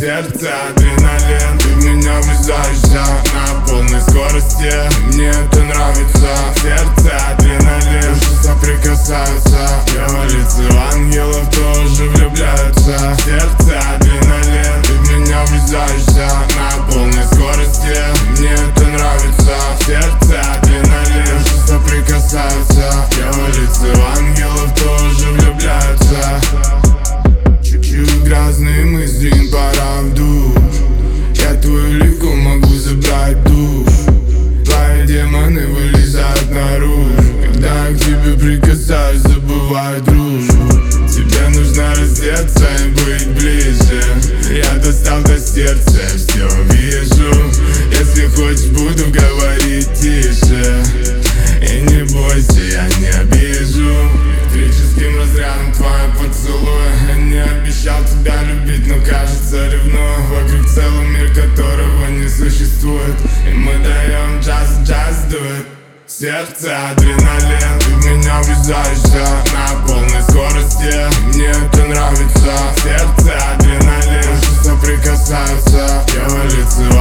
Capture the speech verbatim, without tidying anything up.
сердце адреналин, ты в меня врезаешься на полной скорости. Мне это нравится. В сердце адреналин, души соприкасаются. Дьяволицы ангелов тоже влюбляются. В сердце адреналин, ты в меня врезаешься на полной скорости. Мне это нравится. В сердце адреналин, души соприкасаются. Дьяволицы ангелов тоже влюбляются. Чуть-чуть грязные мысли, им пора в душ. Я твою легко могу забрать душ. Твои демоны вылезают наружу. Когда я к тебе прикасаюсь, забываю дружбу. Тебе нужно раздеться и быть ближе. Я достал до сердца, все вижу. Если хочешь, буду говорить тише. И не бойся, я не обижу. Электрическим разрядом твои поцелуи. Я не обещал тебя любить, но кажется ревную. Вокруг целый мир, которого не существует. И мы даем джаз, джаз дует. Сердце адреналин, ты в меня врезаешься на полной скорости. Мне это нравится. Сердце адреналин, души соприкасаются. Дьяволицы